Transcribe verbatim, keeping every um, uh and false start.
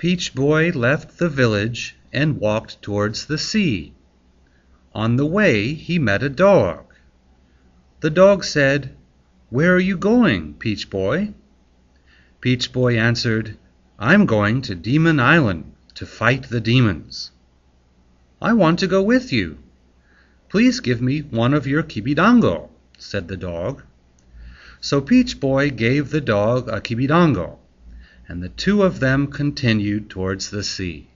Peach Boy left the village and walked towards the sea. On the way he met a dog. The dog said, "Where are you going, Peach Boy?" Peach Boy answered, "I'm going to Demon Island to fight the demons." "I want to go with you. Please give me one of your kibidango," said the dog. So Peach Boy gave the dog a kibidango, and the two of them continued towards the sea.